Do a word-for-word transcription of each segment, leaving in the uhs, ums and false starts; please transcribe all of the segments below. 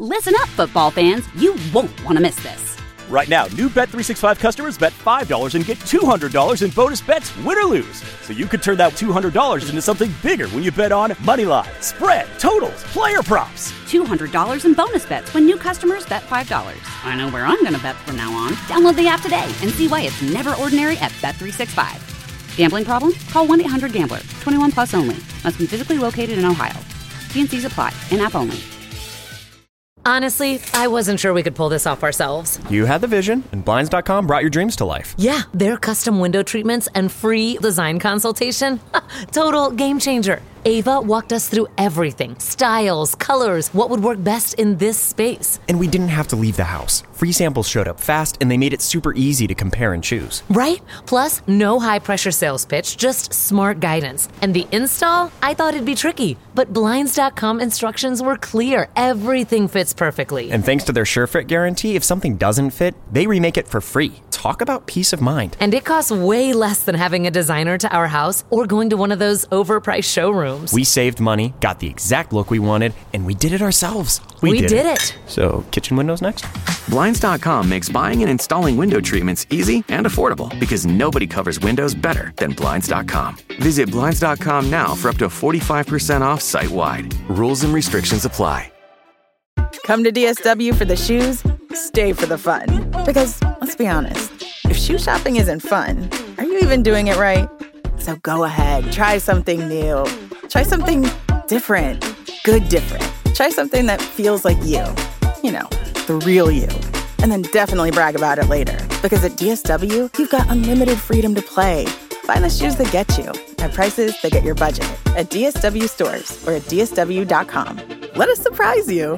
Listen up, football fans. You won't want to miss this. Right now, new Bet three sixty-five customers bet five dollars and get two hundred dollars in bonus bets, win or lose. So you could turn that two hundred dollars into something bigger when you bet on money line, spread, totals, player props. two hundred dollars in bonus bets when new customers bet five dollars. I know where I'm going to bet from now on. Download the app today and see why it's never ordinary at Bet three sixty-five. Gambling problem? Call one eight hundred gambler. twenty-one plus only. Must be physically located in Ohio. T and C's apply. In-app only. Honestly, I wasn't sure we could pull this off ourselves. You had the vision, and Blinds dot com brought your dreams to life. Yeah, their custom window treatments and free design consultation. Total game changer. Ava walked us through everything. Styles, colors, what would work best in this space. And we didn't have to leave the house. Free samples showed up fast, and they made it super easy to compare and choose. Right? Plus, no high-pressure sales pitch, just smart guidance. And the install? I thought it'd be tricky. But Blinds dot com instructions were clear. Everything fits perfectly. And thanks to their SureFit guarantee, if something doesn't fit, they remake it for free. Talk about peace of mind. And it costs way less than having a designer to our house or going to one of those overpriced showrooms. We saved money, got the exact look we wanted, and we did it ourselves. We, we did, did it. it. So, kitchen windows next? Blinds dot com makes buying and installing window treatments easy and affordable because nobody covers windows better than Blinds dot com. Visit Blinds dot com now for up to forty-five percent off site-wide. Rules and restrictions apply. Come to D S W for the shoes, stay for the fun. Because, let's be honest, if shoe shopping isn't fun, are you even doing it right? So go ahead, try something new. Try something different. Good different. Try something that feels like you. You know, the real you. And then definitely brag about it later. Because at D S W, you've got unlimited freedom to play. Find the shoes that get you at prices that get your budget at D S W stores or at D S W dot com. Let us surprise you.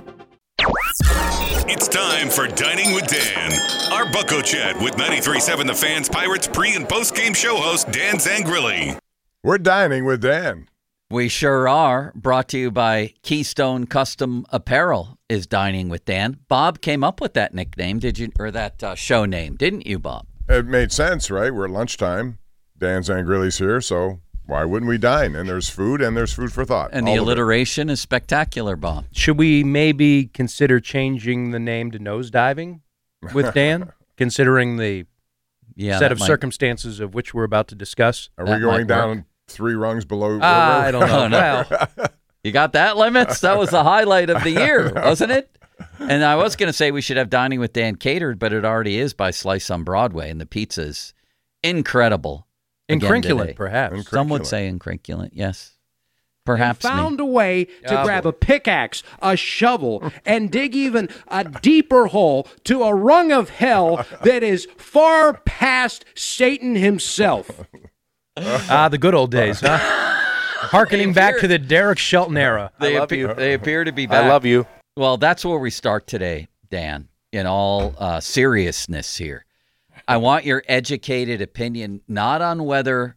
It's time for Dining with Dan. Our Bucko Chat with ninety-three point seven The Fan's Pirates pre- and post-game show host Dan Zangrilli. We're dining with Dan. We sure are. Brought to you by Keystone Custom Apparel is Dining with Dan. Bob came up with that nickname, did you? Or that uh, show name, didn't you, Bob? It made sense, right? We're at lunchtime. Dan Zangrilli's here, so why wouldn't we dine? And there's food, and there's food for thought. And the alliteration is spectacular, Bob. Should we maybe consider changing the name to Nosediving with Dan, considering the yeah, set of might... circumstances of which we're about to discuss? Are that we going down work. three rungs below? Uh, I don't know. no. Well, you got that, Limits? That was the highlight of the year, wasn't it? And I was going to say we should have Dining with Dan catered, but it already is by Slice on Broadway, and the pizza's incredible. Incrinculant, perhaps. Incrinculant. Some would say incrinculant, yes. Perhaps they found me. a way to oh. grab a pickaxe, a shovel, and dig even a deeper hole to a rung of hell that is far past Satan himself. Ah, the good old days, huh? Harkening appear, back to the Derek Shelton era. They, I love appear, you. they appear to be back. I love you. Well, that's where we start today, Dan, in all uh, seriousness here. I want your educated opinion, not on whether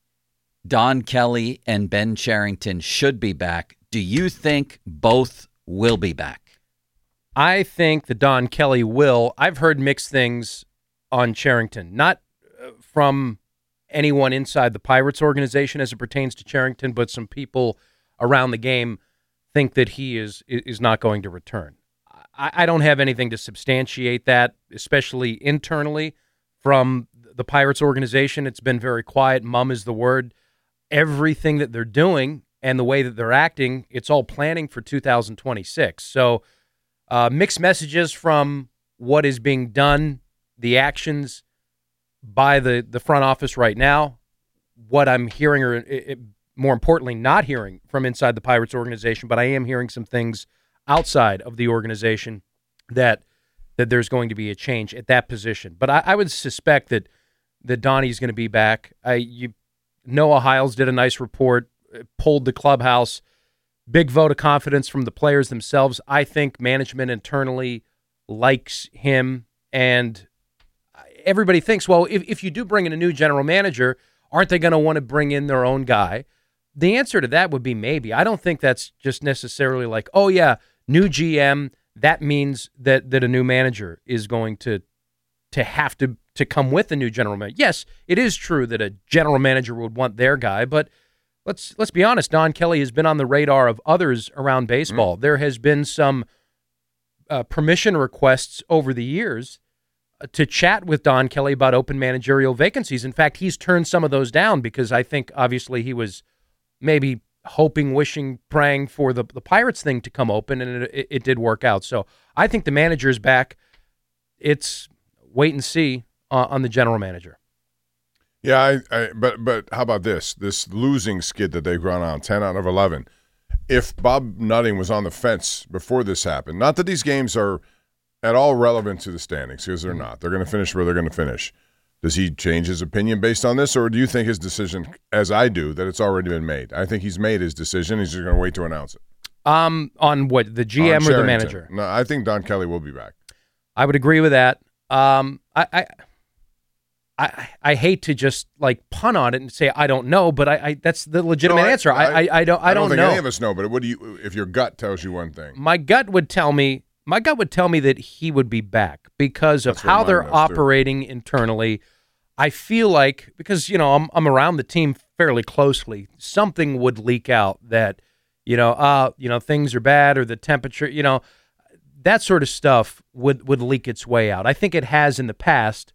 Don Kelly and Ben Cherington should be back. Do you think both will be back? I think that Don Kelly will. I've heard mixed things on Cherington, not from anyone inside the Pirates organization as it pertains to Cherington, but some people around the game think that he is is not going to return. I, I don't have anything to substantiate that, especially internally. From the Pirates organization, it's been very quiet. Mum is the word. Everything that they're doing and the way that they're acting, it's all planning for two thousand twenty-six. So uh, mixed messages from what is being done, the actions by the, the front office right now, what I'm hearing, or it, it, more importantly, not hearing from inside the Pirates organization, but I am hearing some things outside of the organization that that there's going to be a change at that position. But I, I would suspect that that Donnie's going to be back. I, you, Noah Hiles did a nice report, polled the clubhouse, big vote of confidence from the players themselves. I think management internally likes him, and everybody thinks, well, if, if you do bring in a new general manager, aren't they going to want to bring in their own guy? The answer to that would be maybe. I don't think that's just necessarily like, oh, yeah, new G M, that means that that a new manager is going to to have to to come with a new general manager. Yes, it is true that a general manager would want their guy, but let's let's be honest, Don Kelly has been on the radar of others around baseball. Mm. There has been some uh, permission requests over the years uh, to chat with Don Kelly about open managerial vacancies. In fact, he's turned some of those down because I think obviously he was maybe hoping, wishing, praying for the, the Pirates thing to come open, and it, it, it did work out. So I think the manager's back. It's wait and see uh, on the general manager. Yeah, I, I, but but how about this? This losing skid that they've gone on, ten out of eleven. If Bob Nutting was on the fence before this happened, not that these games are at all relevant to the standings, because they're not. They're going to finish where they're going to finish. Does he change his opinion based on this, or do you think his decision, as I do, that it's already been made? I think he's made his decision. He's just going to wait to announce it. Um, on what, the G M or the manager? No, I think Don Kelly will be back. I would agree with that. Um, I, I, I, I hate to just like punt on it and say I don't know, but I, I that's the legitimate no, I, answer. I, I, I don't, I, I don't, don't think know. any of us know. But what do you? If your gut tells you one thing, my gut would tell me. My gut would tell me that he would be back because of That's what how mine they're does, operating too. internally. I feel like because you know I'm I'm around the team fairly closely, something would leak out that you know uh you know things are bad or the temperature, you know, that sort of stuff would would leak its way out. I think it has in the past,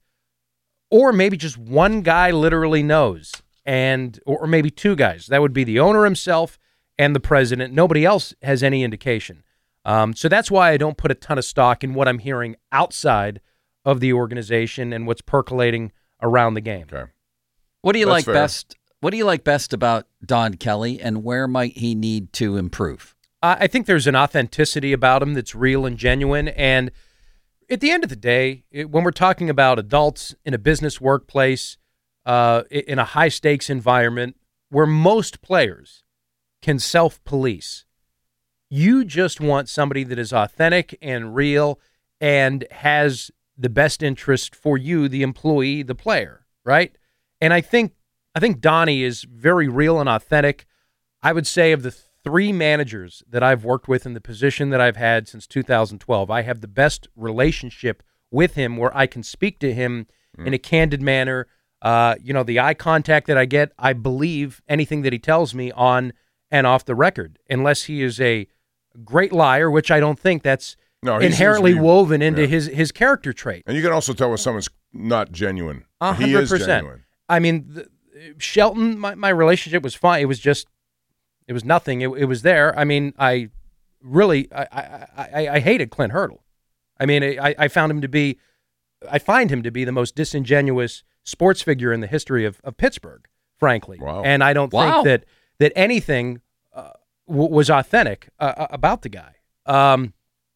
or maybe just one guy literally knows, and or maybe two guys. That would be the owner himself and the president. Nobody else has any indication. Um, so that's why I don't put a ton of stock in what I'm hearing outside of the organization and what's percolating around the game. Okay. What do you That's like fair. best? What do you like best about Don Kelly, and where might he need to improve? Uh, I think there's an authenticity about him that's real and genuine. And at the end of the day, it, when we're talking about adults in a business workplace, uh, in a high stakes environment where most players can self-police, you just want somebody that is authentic and real and has the best interest for you, the employee, the player, right? And I think I think Donnie is very real and authentic. I would say of the three managers that I've worked with in the position that I've had since two thousand twelve, I have the best relationship with him where I can speak to him mm. in a candid manner. Uh, you know, the eye contact that I get, I believe anything that he tells me on and off the record, unless he is a great liar, which I don't think that's no, he inherently be, woven into yeah. his, his character trait. And you can also tell when someone's not genuine. A He hundred is percent. genuine. I mean, the, Shelton, my, my relationship was fine. It was just, it was nothing. It, it was there. I mean, I really, I, I, I, I hated Clint Hurdle. I mean, I, I found him to be, I find him to be the most disingenuous sports figure in the history of, of Pittsburgh, frankly. Wow. And I don't Wow. think that, that anything uh, w- was authentic uh, about the guy. Um,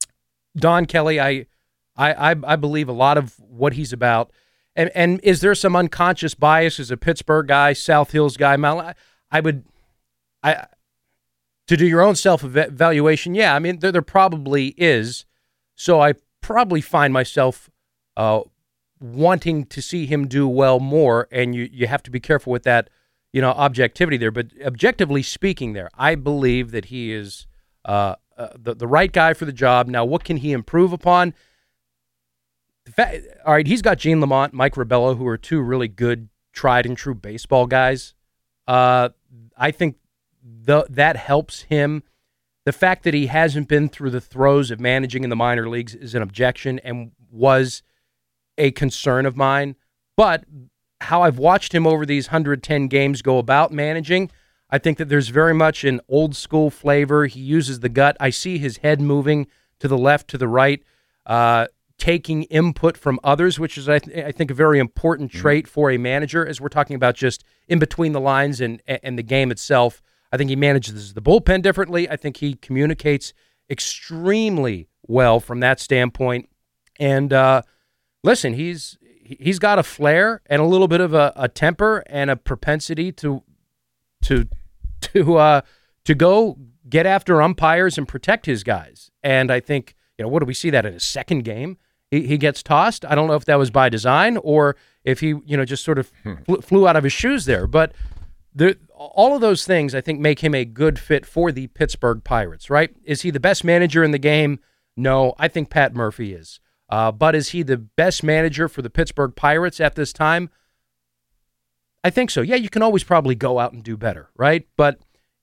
Don Kelly, I, I, I, I believe a lot of what he's about. And, and is there some unconscious bias as a Pittsburgh guy, South Hills guy? Mal- I would, I, to do your own self-evaluation, yeah, I mean, there, there probably is. So I probably find myself uh, wanting to see him do well more, and you, you have to be careful with that, you know, objectivity there. But objectively speaking there, I believe that he is uh, uh, the, the right guy for the job. Now, what can he improve upon? The fact, all right, he's got Gene Lamont, Mike Rabello, who are two really good, tried and true baseball guys. Uh, I think the, that helps him. The fact that he hasn't been through the throes of managing in the minor leagues is an objection and was a concern of mine. But how I've watched him over these one hundred ten games go about managing, I think that there's very much an old school flavor. He uses the gut. I see his head moving to the left, to the right, uh, taking input from others, which is, I, th- I think, a very important trait for a manager, as we're talking about just in between the lines and, and the game itself. I think he manages the bullpen differently. I think he communicates extremely well from that standpoint. And uh, listen, he's he's got a flair and a little bit of a, a temper and a propensity to to to uh, to go get after umpires and protect his guys. And I think, you know, what do we see that in his second game? He, he gets tossed. I don't know if that was by design or if he, you know, just sort of fl- flew out of his shoes there. But the, all of those things, I think, make him a good fit for the Pittsburgh Pirates, right? Is he the best manager in the game? No, I think Pat Murphy is. Uh, but is he the best manager for the Pittsburgh Pirates at this time? I think so. Yeah, you can always probably go out and do better, right? But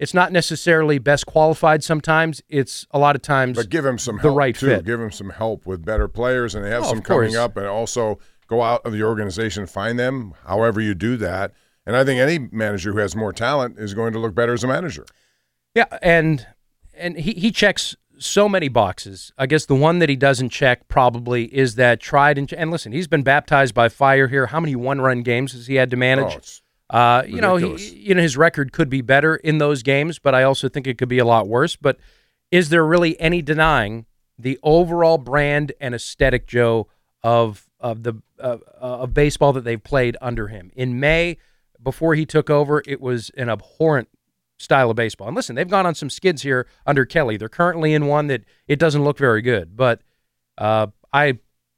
It's not necessarily best qualified sometimes. It's a lot of times But give him some the help, right too. fit. Give him some help with better players, and they have Oh, some of course. coming up, and also go out of the organization, find them, however you do that. And I think any manager who has more talent is going to look better as a manager. Yeah, and and he, he checks so many boxes. I guess the one that he doesn't check probably is that tried and and listen, he's been baptized by fire here. How many one-run games has he had to manage? Oh, it's uh, you know, ridiculous. he, you know, his record could be better in those games, but I also think it could be a lot worse. But is there really any denying the overall brand and aesthetic, Joe, of of the uh, of baseball that they've played under him? In May, before he took over, it was an abhorrent style of baseball. And listen, they've gone on some skids here under Kelly. They're currently in one that it doesn't look very good, but uh, I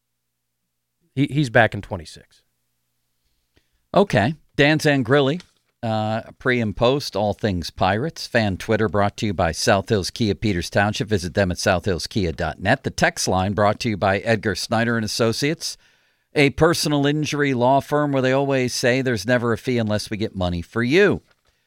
he, he's back in twenty-six. Okay. Dan Zangrilli, uh, pre and post, all things Pirates. Fan Twitter brought to you by South Hills Kia Peters Township. Visit them at south hills kia dot net. The text line brought to you by Edgar Snyder and Associates, a personal injury law firm where they always say there's never a fee unless we get money for you.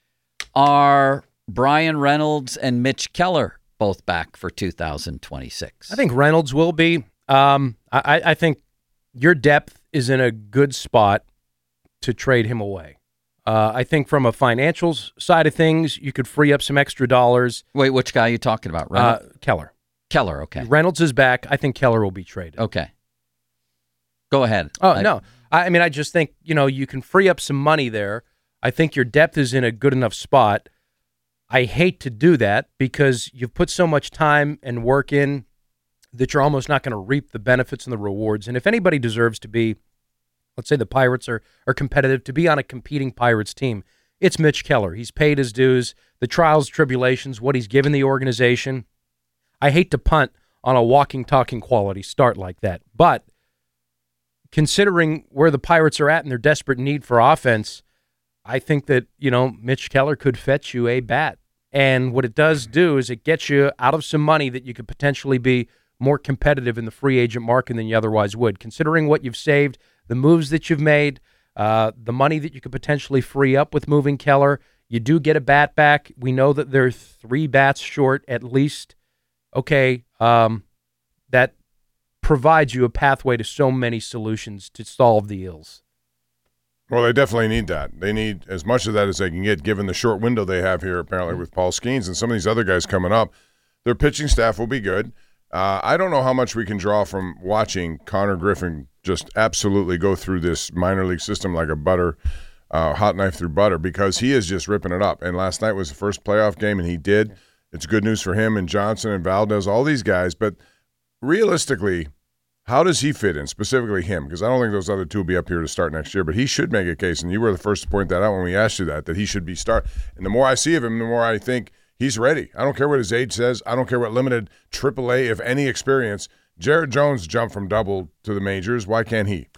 Are Brian Reynolds and Mitch Keller both back for two thousand twenty-six? I think Reynolds will be. Um, I, I think your depth is in a good spot to trade him away. Uh, I think from a financials side of things, you could free up some extra dollars. Wait, which guy are you talking about? Reynolds? Uh, Keller. Keller, okay. Reynolds is back. I think Keller will be traded. Okay. Go ahead. Oh, I, no. I, I mean, I just think, you know, you can free up some money there. I think your depth is in a good enough spot. I hate to do that because you've put so much time and work in that you're almost not going to reap the benefits and the rewards. And if anybody deserves to be, let's say the Pirates are, are competitive, to be on a competing Pirates team, it's Mitch Keller. He's paid his dues, the trials, tribulations, what he's given the organization. I hate to punt on a walking, talking quality start like that. But considering where the Pirates are at and their desperate need for offense, I think that, you know, Mitch Keller could fetch you a bat. And what it does do is it gets you out of some money that you could potentially be more competitive in the free agent market than you otherwise would. Considering what you've saved, the moves that you've made, uh, the money that you could potentially free up with moving Keller, you do get a bat back. We know that they're three bats short at least. Okay, um, that provides you a pathway to so many solutions to solve the ills. Well, they definitely need that. They need as much of that as they can get, given the short window they have here, apparently, with Paul Skeens and some of these other guys coming up. Their pitching staff will be good. Uh, I don't know how much we can draw from watching Connor Griffin just absolutely go through this minor league system like a butter, uh, hot knife through butter, because he is just ripping it up. And last night was the first playoff game, and he did. It's good news for him and Johnson and Valdez, all these guys. But realistically, how does he fit in, specifically him? Because I don't think those other two will be up here to start next year, but he should make a case, and you were the first to point that out when we asked you that, that he should be start. And the more I see of him, the more I think he's ready. I don't care what his age says. I don't care what limited triple A, if any, experience. Jared Jones jumped from double to the majors. Why can't he?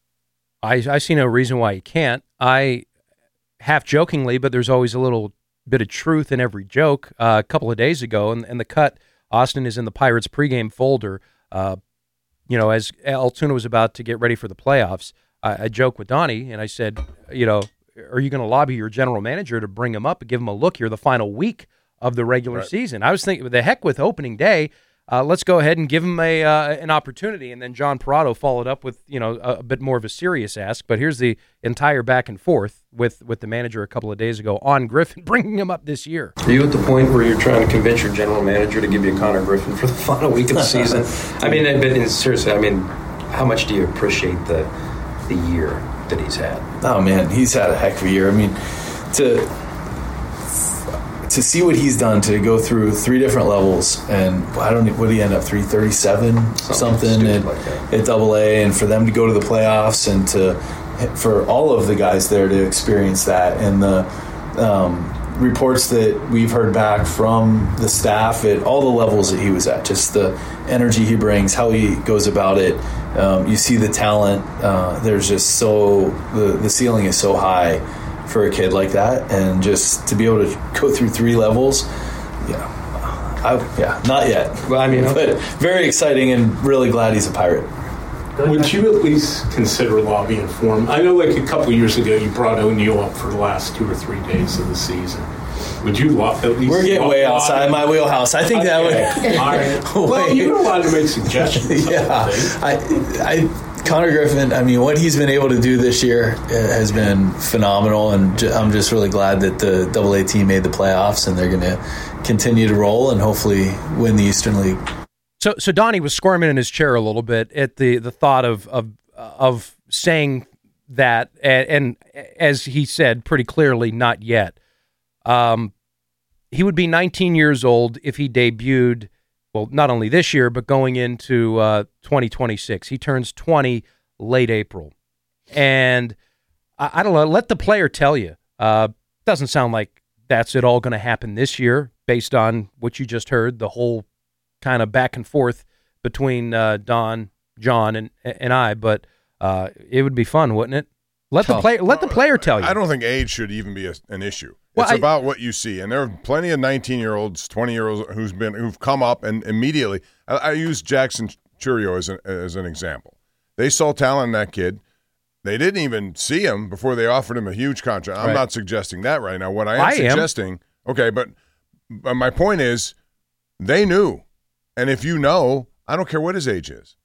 I, I see no reason why he can't. I, half jokingly, but there's always a little bit of truth in every joke. Uh, a couple of days ago, and, and the cut, Austin is in the Pirates pregame folder. Uh, you know, as Altoona was about to get ready for the playoffs, I, I joked with Donnie, and I said, you know, are you going to lobby your general manager to bring him up and give him a look here the final week of the regular Right. season? I was thinking, the heck with opening day. Uh, let's go ahead and give him a uh, an opportunity. And then John Parado followed up with, you know, a, a bit more of a serious ask. But here's the entire back and forth with, with the manager a couple of days ago on Griffin, bringing him up this year. Are you at the point where you're trying to convince your general manager to give you Connor Griffin for the final week of the season? I mean, but seriously, I mean, how much do you appreciate the the year that he's had? Oh man, he's had a heck of a year. I mean, to to see what he's done, to go through three different levels, and I don't know, what did he end up, three thirty-seven something, something at, like at Double A, and for them to go to the playoffs, and to for all of the guys there to experience that, and the um, reports that we've heard back from the staff at all the levels that he was at, just the energy he brings, how he goes about it. Um, you see the talent. Uh, there's just so the the ceiling is so high for a kid like that, and just to be able to go through three levels, yeah, I, yeah, not yet. Well, I mean, but very exciting, and really glad he's a Pirate. Would you at least consider lobbying for him? I know, like a couple of years ago, you brought O'Neill up for the last two or three days of the season. Would you lo- at least? We're getting way outside my wheelhouse. I think that okay. would. All right. Well, you're allowed to make suggestions. Yeah, I, I, Connor Griffin. I mean, what he's been able to do this year has been phenomenal, and I'm just really glad that the Double A team made the playoffs, and they're going to continue to roll and hopefully win the Eastern League. So, so Donnie was squirming in his chair a little bit at the the thought of of of saying that, and, and as he said pretty clearly, not yet. Um, he would be nineteen years old if he debuted, well, not only this year, but going into uh, twenty twenty-six. He turns twenty late April. And I, I don't know, let the player tell you. Uh, doesn't sound like that's it all going to happen this year based on what you just heard, the whole kind of back and forth between uh, Don, John, and and I. But uh, it would be fun, wouldn't it? Let the player let the player tell you. I don't think age should even be a, an issue. Well, it's I, about what you see, and there are plenty of nineteen-year-olds, twenty-year-olds who's been who've come up and immediately. I, I use Jackson Churio as an as an example. They saw talent in that kid. They didn't even see him before they offered him a huge contract. I'm right. not suggesting that right now. What I am I suggesting, am. okay, but, but my point is, they knew, and if you know, I don't care what his age is.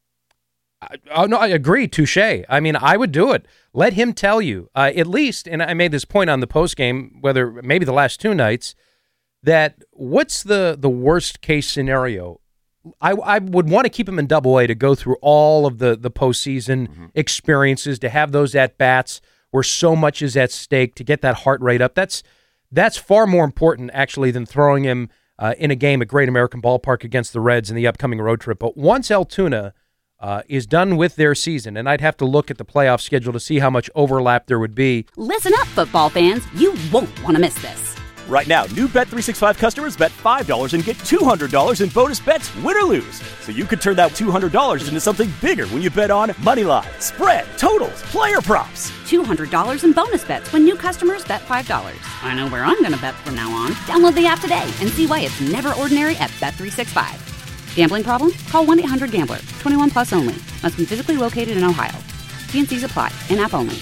Oh, no, I agree. Touche. I mean, I would do it. Let him tell you, uh, at least, and I made this point on the postgame, whether maybe the last two nights, that what's the, the worst case scenario? I, I would want to keep him in Double A to go through all of the, the postseason mm-hmm. experiences, to have those at-bats where so much is at stake, to get that heart rate up. That's, that's far more important, actually, than throwing him uh, in a game at Great American Ballpark against the Reds in the upcoming road trip. But once Altoona Uh, is done with their season, and I'd have to look at the playoff schedule to see how much overlap there would be. Listen up, football fans. You won't want to miss this. Right now, new Bet three sixty-five customers bet five dollars and get two hundred dollars in bonus bets, win or lose. So you could turn that two hundred dollars into something bigger when you bet on money line, spread, totals, player props. two hundred dollars in bonus bets when new customers bet five dollars. I know where I'm going to bet from now on. Download the app today and see why it's never ordinary at Bet three sixty-five. Gambling problem? Call one eight hundred gambler. twenty-one plus only. Must be physically located in Ohio. T and C's apply. In-app only.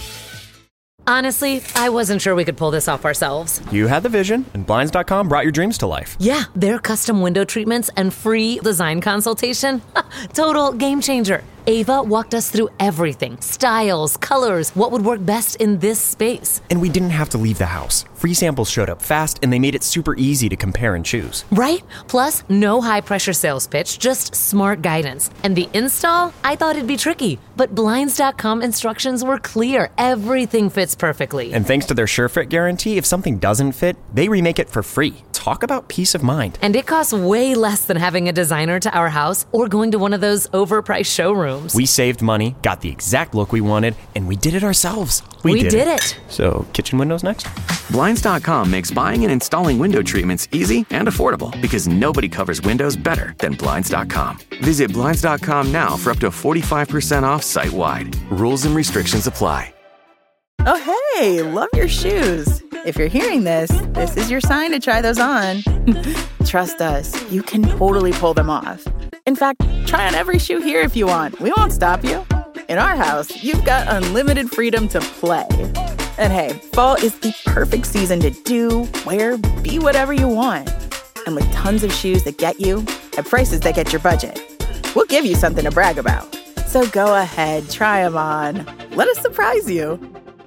Honestly, I wasn't sure we could pull this off ourselves. You had the vision, and Blinds dot com brought your dreams to life. Yeah, their custom window treatments and free design consultation. Total game changer. Ava walked us through everything. Styles, colors, what would work best in this space. And we didn't have to leave the house. Free samples showed up fast, and they made it super easy to compare and choose. Right? Plus, no high-pressure sales pitch, just smart guidance. And the install? I thought it'd be tricky. But Blinds dot com instructions were clear. Everything fits perfectly. And thanks to their SureFit guarantee, if something doesn't fit, they remake it for free. Talk about peace of mind. And it costs way less than having a designer to our house or going to one of those overpriced showrooms. We saved money, got the exact look we wanted, and we did it ourselves. We, we did, did it. it. So, kitchen windows next? Blinds dot com makes buying and installing window treatments easy and affordable because nobody covers windows better than Blinds dot com. Visit Blinds dot com now for up to forty-five percent off site-wide. Rules and restrictions apply. Oh, hey, love your shoes. If you're hearing this, this is your sign to try those on. Trust us, you can totally pull them off. In fact, try on every shoe here if you want. We won't stop you. In our house, you've got unlimited freedom to play. And hey, fall is the perfect season to do, wear, be whatever you want. And with tons of shoes that get you at prices that get your budget, we'll give you something to brag about. So go ahead, try them on. Let us surprise you.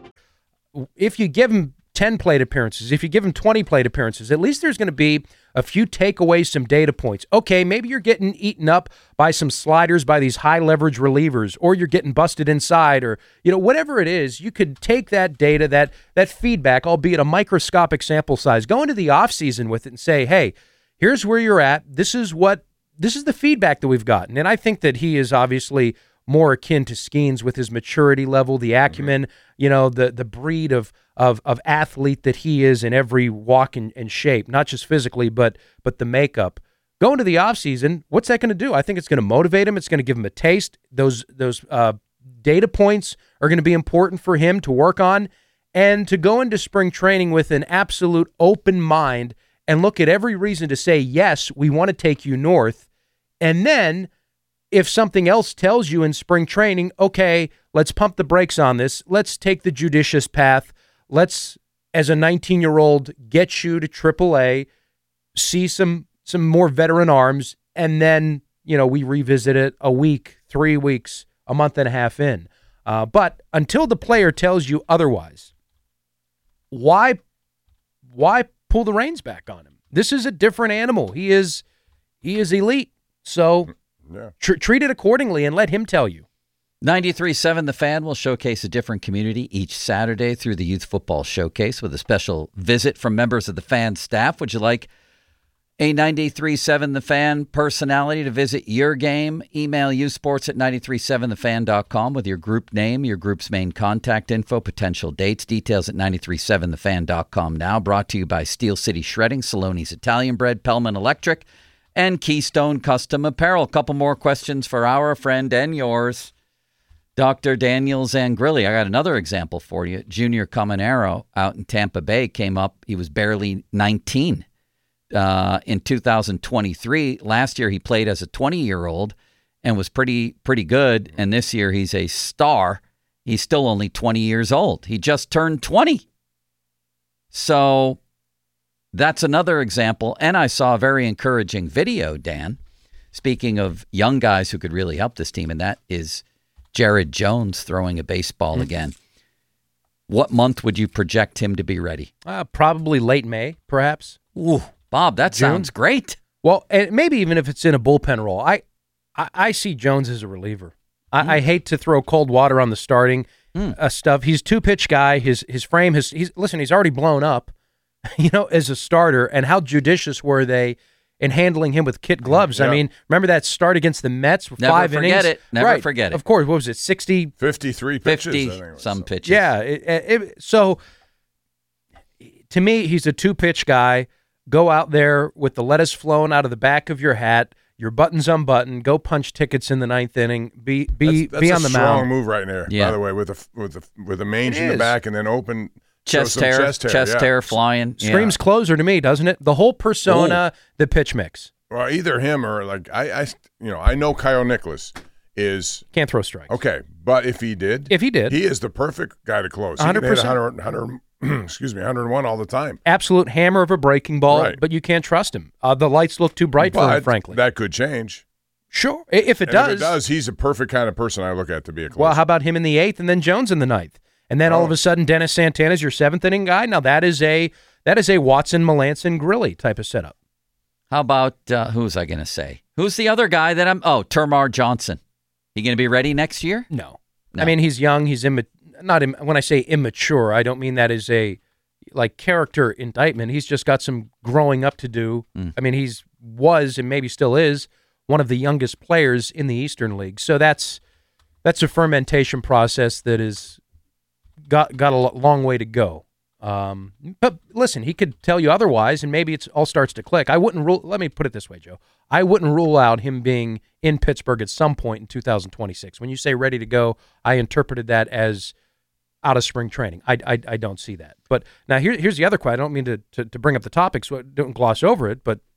If you give them ten plate appearances, if you give them twenty plate appearances, at least there's going to be a few takeaways, some data points. Okay, maybe you're getting eaten up by some sliders, by these high leverage relievers, or you're getting busted inside, or, you know, whatever it is, you could take that data, that that feedback, albeit a microscopic sample size, go into the offseason with it and say, hey, here's where you're at. This is what, this is the feedback that we've gotten. And I think that he is obviously more akin to Skeens with his maturity level, the acumen, you know, the the breed of of of athlete that he is in every walk and, and shape, not just physically, but but the makeup. Going to the offseason, what's that going to do? I think it's going to motivate him. It's going to give him a taste. Those those uh, data points are going to be important for him to work on, and to go into spring training with an absolute open mind and look at every reason to say, yes, we want to take you north, and then if something else tells you in spring training, okay, let's pump the brakes on this. Let's take the judicious path. Let's as a nineteen-year-old, get you to triple A, see some some more veteran arms, and then, you know, we revisit it a week, three weeks, a month and a half in. Uh, but until the player tells you otherwise, why why pull the reins back on him? This is a different animal. He is he is elite. So yeah. tr- treat it accordingly and let him tell you. ninety-three point seven The Fan will showcase a different community each Saturday through the Youth Football Showcase with a special visit from members of the Fan staff. Would you like a ninety-three point seven The Fan personality to visit your game? Email usports at nine three seven the fan dot com with your group name, your group's main contact info, potential dates, details at nine three seven the fan dot com now. Brought to you by Steel City Shredding, Saloni's Italian Bread, Pellman Electric, and Keystone Custom Apparel. A couple more questions for our friend and yours, Doctor Daniel Zangrilli. I got another example for you. Junior Caminero out in Tampa Bay came up. He was barely nineteen. Uh, in two thousand twenty-three. Last year he played as a twenty-year-old and was pretty pretty good. And this year he's a star. He's still only twenty years old. He just turned twenty. So that's another example. And I saw a very encouraging video, Dan, speaking of young guys who could really help this team, and that is Jared Jones throwing a baseball mm-hmm. again. What month would you project him to be ready? Uh, probably late May, perhaps. Ooh. Bob, that June. Sounds great. Well, and maybe even if it's in a bullpen role. I I, I see Jones as a reliever. I, mm. I hate to throw cold water on the starting mm. uh, stuff. He's a two-pitch guy. His his frame, his he's listen, he's already blown up, you know, as a starter. And how judicious were they in handling him with kid gloves? Yeah. I mean, remember that start against the Mets with Never five forget innings? it. Never right. forget it. Of course. What was it, sixty? fifty-three pitches, fifty, I think it was. some pitches. Yeah. It, it, so, to me, he's a two-pitch guy. Go out there with the lettuce flowing out of the back of your hat, your buttons unbuttoned, go punch tickets in the ninth inning, be be that's, that's be a on the strong mound. move right there, yeah. by the way, with a with a with a mange It in the is. back and then open chest show some hair, chest hair, chest yeah. hair flying. Screams yeah. closer to me, doesn't it? The whole persona, Ooh. the pitch mix. Well, either him or like I, I, you know, I know Kyle Nicholas is can't throw strikes. Okay, but if he did, if he did, he is the perfect guy to close. one hundred percent. He can hit one hundred, one hundred excuse me, one hundred one all the time. Absolute hammer of a breaking ball, Right. but you can't trust him. Uh, the lights look too bright but for him, frankly. That could change. Sure, if it And does. If it does, he's a perfect kind of person I look at to be a closer. Well, how about him in the eighth and then Jones in the ninth? And then oh. all of a sudden Dennis Santana's your seventh inning guy? Now that is a that is a Watson, Melanson, Grilly type of setup. How about, uh, who was I going to say? Who's the other guy that I'm, oh, Termar Johnson. He going to be ready next year? No. No. I mean, he's young. He's imma- not Im- when I say immature, I don't mean that as a like character indictment. He's just got some growing up to do. Mm. I mean, he's was and maybe still is one of the youngest players in the Eastern League. So that's that's a fermentation process that is got got a lo- long way to go. Um, but listen, he could tell you otherwise, and maybe it all starts to click. I wouldn't rule. Let me put it this way, Joe. I wouldn't rule out him being in Pittsburgh at some point in two thousand twenty-six. When you say ready to go, I interpreted that as out of spring training. I, I, I don't see that. But now here, here's the other question. I don't mean to, to, to bring up the topic, so don't gloss over it, but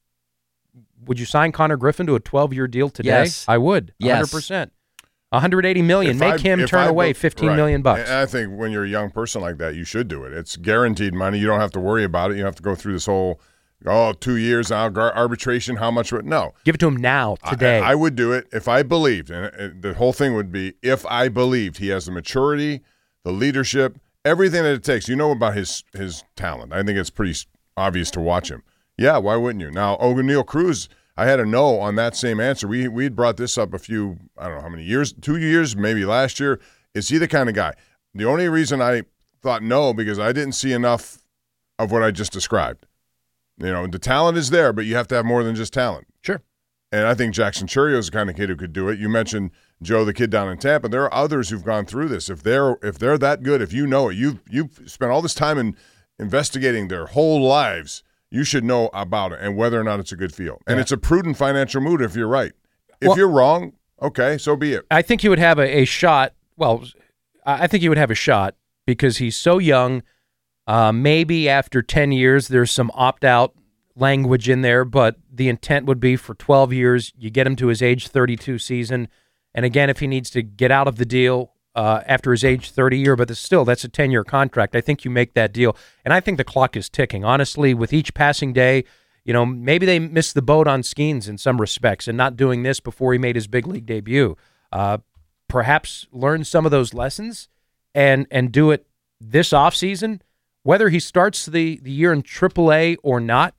would you sign Connor Griffin to a twelve-year deal today? Yes. I would, yes. one hundred percent. one hundred eighty million dollars. If Make I- him if turn I away book- fifteen right. million bucks. And I think when you're a young person like that, you should do it. It's guaranteed money. You don't have to worry about it. You don't have to go through this whole, oh, two years now, gar- arbitration, how much would, no. Give it to him now, today. I, I would do it if I believed, and it, the whole thing would be if I believed he has the maturity, the leadership, everything that it takes. You know about his his talent. I think it's pretty obvious to watch him. Yeah, why wouldn't you? Now, O'Neal Cruz, I had a no on that same answer. We we had brought this up a few, I don't know how many years, two years, maybe last year. Is he the kind of guy? The only reason I thought no, because I didn't see enough of what I just described. You know, the talent is there, but you have to have more than just talent. Sure. And I think Jackson Churio is the kind of kid who could do it. You mentioned Joe, the kid down in Tampa. There are others who've gone through this. If they're if they're that good, if you know it, you've you've spent all this time in investigating their whole lives. You should know about it and whether or not it's a good field. And Yeah. it's a prudent financial move if you're right. If Well- you're wrong, okay, so be it. I think he would have a, a shot. Well, I think he would have a shot because he's so young. Uh, maybe after ten years, there's some opt-out language in there, but the intent would be for twelve years. You get him to his age thirty-two season. And again, if he needs to get out of the deal uh, after his age thirty year, but it's still, that's a ten-year contract. I think you make that deal. And I think the clock is ticking. Honestly, with each passing day, you know, maybe they missed the boat on Skeens in some respects and not doing this before he made his big league debut. Uh, perhaps learn some of those lessons and and do it this offseason. Whether he starts the, the year in triple A or not,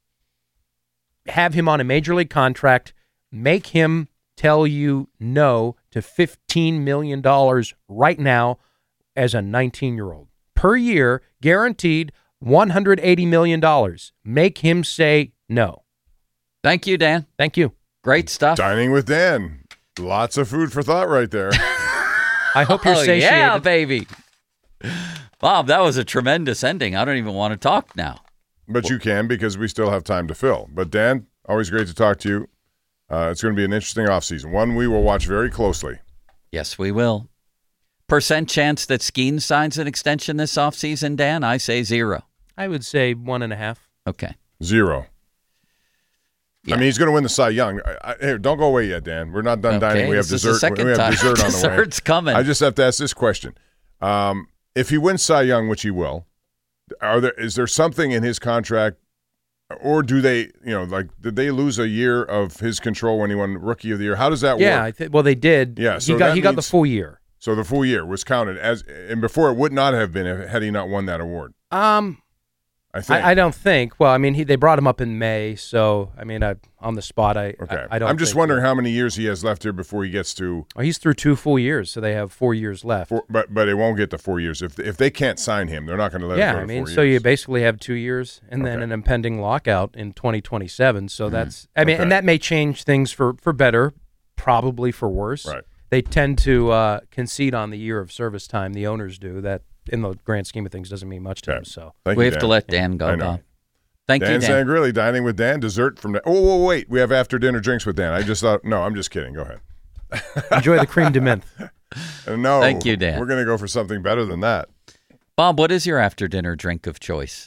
have him on a major league contract, make him tell you no to fifteen million dollars right now as a nineteen-year-old. Per year, guaranteed one hundred eighty million dollars. Make him say no. Thank you, Dan. Thank you. Great stuff. Dining with Dan. Lots of food for thought right there. I hope you're oh, satiated. Yeah, baby. Bob, that was a tremendous ending. I don't even want to talk now. But you can because we still have time to fill. But Dan, always great to talk to you. Uh, it's going to be an interesting offseason. One we will watch very closely. Yes, we will. Percent chance that Skeens signs an extension this offseason, Dan? I say zero. I would say one and a half. Okay. Zero. Yeah. I mean, he's going to win the Cy Young. I, I, here, don't go away yet, Dan. We're not done okay, dining. We have this dessert. Is the second we have time. dessert on the way. Dessert's coming. I just have to ask this question: um, if he wins Cy Young, which he will, are there is there something in his contract, or do they, you know, like did they lose a year of his control when he won Rookie of the Year? How does that yeah, work? Yeah, well, they did. Yeah, so he got that he got the means- full year. So the full year was counted as, and before it would not have been if, had he not won that award. Um. I think. I, I don't think. Well, I mean, he, they brought him up in May, so I mean, I, on the spot, I Okay. I, I don't. I'm just think- wondering how many years he has left here before he gets to. Oh, he's through two full years, so they have four years left. Four, but but it won't get to four years. If if they can't sign him, they're not going to let yeah, him go to I mean, four so years. you basically have two years and then Okay. an impending lockout in twenty twenty-seven. So Mhm. that's, I mean, Okay. and that may change things for for better, probably for worse. Right. They tend to uh, concede on the year of service time. The owners do that. In the grand scheme of things, doesn't mean much to them. So Thank we you, have Dan. to let Dan go, I know. Bob. Thank Dan you, Dan. Sangrilli, dining with Dan, dessert from. Dan. Oh, whoa, wait, we have after dinner drinks with Dan. I just thought. No, I'm just kidding. Go ahead. enjoy the cream de menthe. Uh, no, Thank you, Dan. We're going to go for something better than that. Bob, what is your after-dinner drink of choice?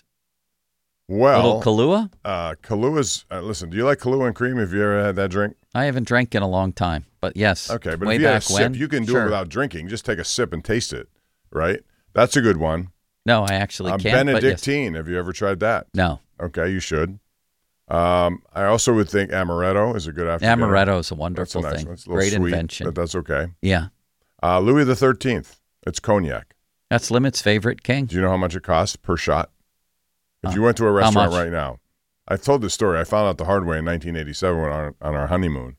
Well, Little Kahlua? Uh, Kahlua's. Uh, listen, do you like Kahlua and cream? Have you ever had that drink? I haven't drank in a long time, but yes. Okay, but way if you had a back sip, when, you can do sure. it without drinking. Just take a sip and taste it, right? That's a good one. No, I actually Uh, can't. but yes. Benedictine. Have you ever tried that? No. Okay, you should. Um, I also would think amaretto is a good afternoon. Amaretto is a wonderful That's a nice thing. one. It's a little Great sweet, invention. but that's okay. Yeah. Uh, Louis the Thirteenth. It's cognac. That's Limit's favorite king. Do you know how much it costs per shot? If Uh, you went to a how restaurant much? right now, I've told this story. I found out the hard way in nineteen eighty-seven on our, on our honeymoon.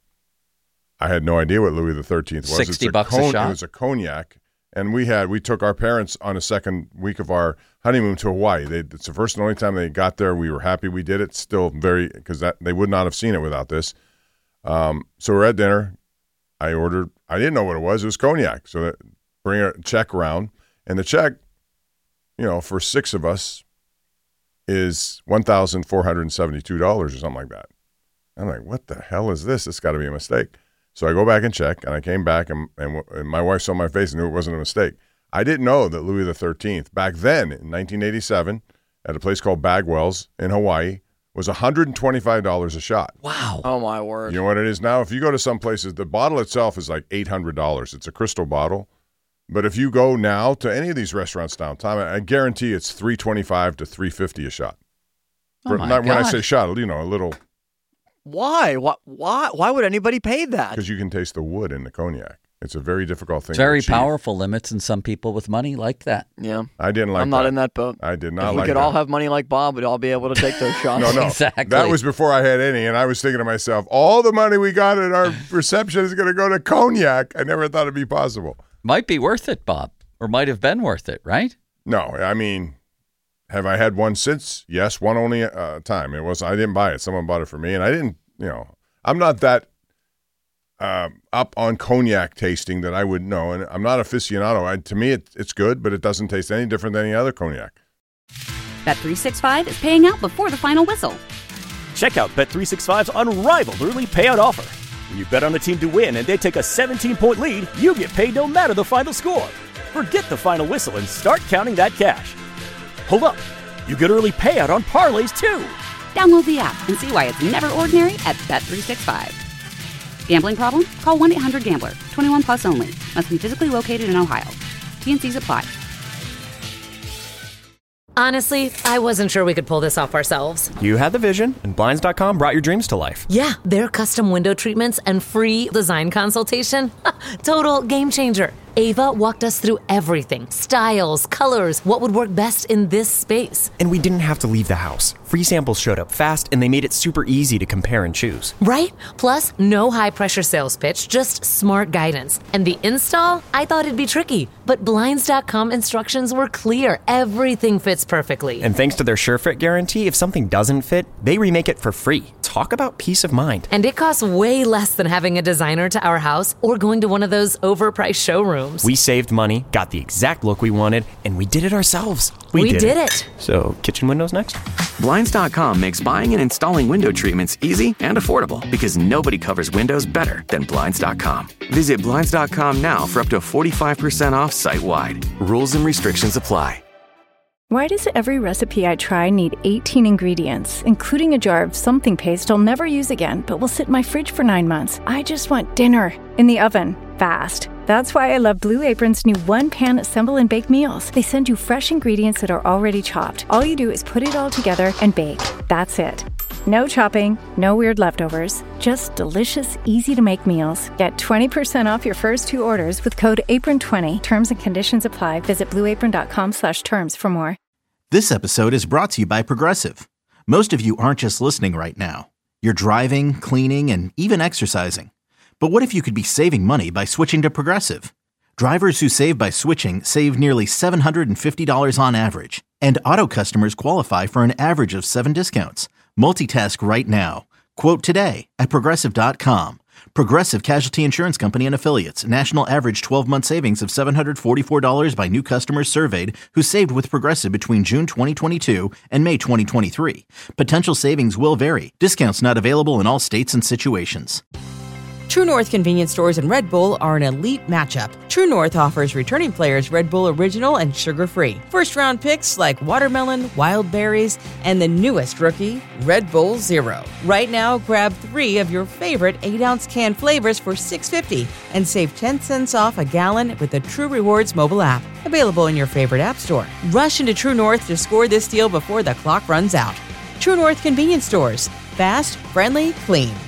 I had no idea what Louis the Thirteenth was. sixty It's bucks a con- shot? It was a cognac, and we had we took our parents on a second week of our honeymoon to Hawaii. They, it's the first and only time they got there. We were happy we did it. Still very because that they would not have seen it without this. Um, so we're at dinner. I ordered. I didn't know what it was. It was cognac. So that, bring a check around, and the check, you know, for six of us, is one thousand four hundred and seventy-two dollars or something like that. I'm like, what the hell is this? This got to be a mistake. So I go back and check, and I came back, and, and, and my wife saw my face and knew it wasn't a mistake. I didn't know that Louis the Thirteenth, back then in nineteen eighty-seven, at a place called Bagwell's in Hawaii, was one hundred twenty-five dollars a shot. Wow. Oh, my word. You know what it is now? If you go to some places, the bottle itself is like eight hundred dollars. It's a crystal bottle. But if you go now to any of these restaurants downtown, I guarantee it's three twenty-five to three fifty a shot. Oh, For- my not, when I God. say shot, you know, a little, Why? Why? Why? Why would anybody pay that? because you can taste the wood in the cognac. It's a very difficult thing It's to very achieve. powerful Limits, and some people with money like that. Yeah. I didn't like I'm not that. in that boat. I did If not we like could that. all have money like Bob, we'd all be able to take those shots. No, no. Exactly. That was before I had any, and I was thinking to myself, all the money we got at our reception is going to go to cognac. I never thought it'd be possible. Might be worth it, Bob, or might have been worth it, right? No, I mean, have I had one since? Yes, one only uh, time. It was I didn't buy it. Someone bought it for me, and I didn't. You know, I'm not that uh, up on cognac tasting that I would know, and I'm not aficionado. I, to me, it, it's good, but it doesn't taste any different than any other cognac. Bet three sixty-five is paying out before the final whistle. Check out Bet three sixty-five's unrivaled early payout offer. When you bet on a team to win and they take a seventeen-point lead, you get paid no matter the final score. Forget the final whistle and start counting that cash. Hold up. You get early payout on parlays, too. Download the app and see why it's never ordinary at Bet three sixty-five. Gambling problem? Call one eight hundred gambler. twenty-one plus only. Must be physically located in Ohio. T N Cs apply. Honestly, I wasn't sure we could pull this off ourselves. You had the vision, and Blinds dot com brought your dreams to life. Yeah, their custom window treatments and free design consultation. Total game changer. Ava walked us through everything. Styles, colors, what would work best in this space. And we didn't have to leave the house. Free samples showed up fast, and they made it super easy to compare and choose. Right? Plus, no high-pressure sales pitch, just smart guidance. And the install? I thought it'd be tricky, but Blinds dot com instructions were clear. Everything fits perfectly. And thanks to their SureFit guarantee, if something doesn't fit, they remake it for free. Talk about peace of mind. And it costs way less than having a designer to our house or going to one of those overpriced showrooms. We saved money, got the exact look we wanted, and we did it ourselves. We, we did, did it. it. So, kitchen windows next? Blinds dot com makes buying and installing window treatments easy and affordable because nobody covers windows better than Blinds dot com. Visit Blinds dot com now for up to forty-five percent off site-wide. Rules and restrictions apply. Why does every recipe I try need eighteen ingredients, including a jar of something paste I'll never use again, but will sit in my fridge for nine months? I just want dinner in the oven, fast. That's why I love Blue Apron's new one-pan assemble and bake meals. They send you fresh ingredients that are already chopped. All you do is put it all together and bake. That's it. No chopping, no weird leftovers, just delicious, easy-to-make meals. Get twenty percent off your first two orders with code apron twenty. Terms and conditions apply. Visit blue apron dot com slash terms for more. This episode is brought to you by Progressive. Most of you aren't just listening right now. You're driving, cleaning, and even exercising. But what if you could be saving money by switching to Progressive? Drivers who save by switching save nearly seven hundred fifty dollars on average. And auto customers qualify for an average of seven discounts. Multitask right now. Quote today at Progressive dot com. Progressive Casualty Insurance Company and Affiliates. National average twelve-month savings of seven hundred forty-four dollars by new customers surveyed who saved with Progressive between June twenty twenty-two and May twenty twenty-three. Potential savings will vary. Discounts not available in all states and situations. True North convenience stores and Red Bull are an elite matchup. True North offers returning players Red Bull Original and sugar-free. First-round picks like watermelon, wild berries, and the newest rookie, Red Bull Zero. Right now, grab three of your favorite eight-ounce can flavors for six dollars and fifty cents and save ten cents off a gallon with the True Rewards mobile app. Available in your favorite app store. Rush into True North to score this deal before the clock runs out. True North convenience stores. Fast, friendly, clean.